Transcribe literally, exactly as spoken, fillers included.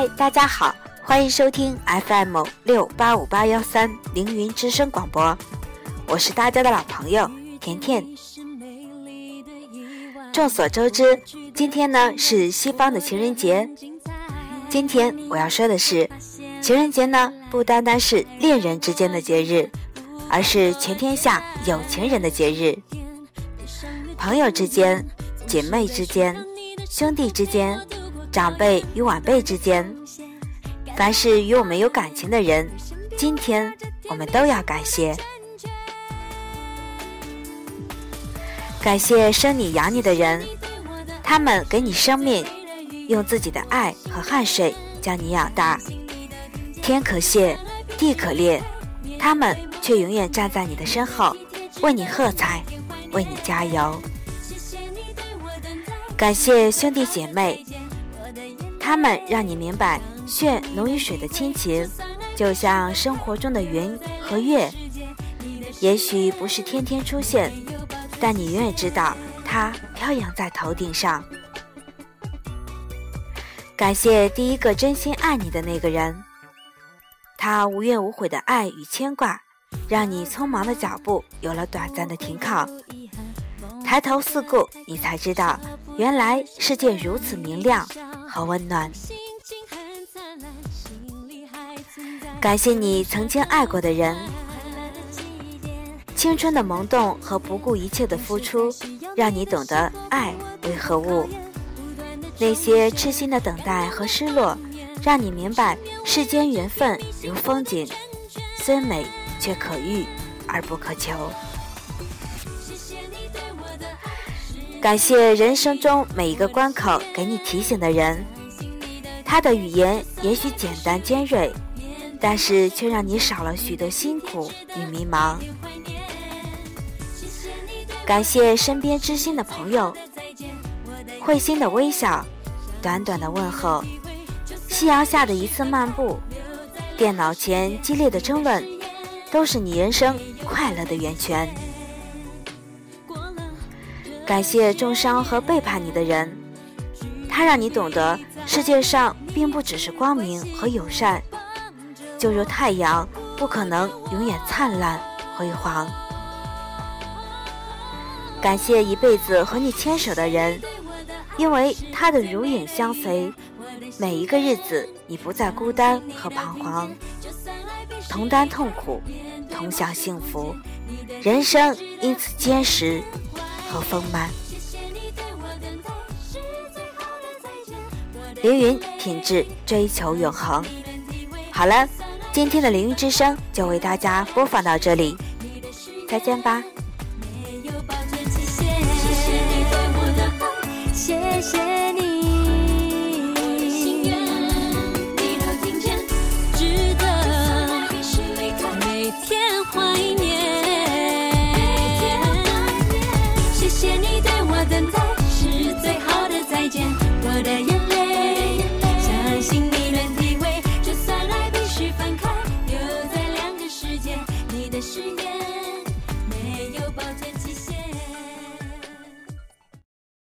嗨，大家好，欢迎收听 F M 六八五八幺三凌云之声广播，我是大家的老朋友甜甜。众所周知，今天呢是西方的情人节。今天我要说的是，情人节呢不单单是恋人之间的节日，而是全天下有情人的节日。朋友之间、姐妹之间、兄弟之间、长辈与晚辈之间，凡是与我们有感情的人，今天我们都要感谢。感谢生你养你的人，他们给你生命，用自己的爱和汗水将你养大。天可谢，地可裂，他们却永远站在你的身后，为你喝彩，为你加油。感谢兄弟姐妹，他们让你明白血浓于水的亲情，就像生活中的云和月，也许不是天天出现，但你永远知道它飘扬在头顶上。感谢第一个真心爱你的那个人，他无怨无悔的爱与牵挂，让你匆忙的脚步有了短暂的停靠。抬头四顾，你才知道原来世界如此明亮和温暖。感谢你曾经爱过的人，青春的萌动和不顾一切的付出，让你懂得爱为何物。那些痴心的等待和失落，让你明白世间缘分如风景，虽美却可遇而不可求。感谢人生中每一个关口给你提醒的人，他的语言也许简单尖锐，但是却让你少了许多辛苦与迷茫。感谢身边知心的朋友，会心的微笑，短短的问候，夕阳下的一次漫步，电脑前激烈的争论，都是你人生快乐的源泉。感谢重伤和背叛你的人，他让你懂得世界上并不只是光明和友善，就如太阳不可能永远灿烂辉煌。感谢一辈子和你牵手的人，因为他的如影相随，每一个日子你不再孤单和彷徨，同担痛苦，同享幸福，人生因此坚实和丰满。凌云品质追求永恒。好了，今天的凌云之声就为大家播放到这里，再见吧。谢谢你，心愿你都听见，值得每天怀念。谢谢你对我等待，是最好的再见，我的眼泪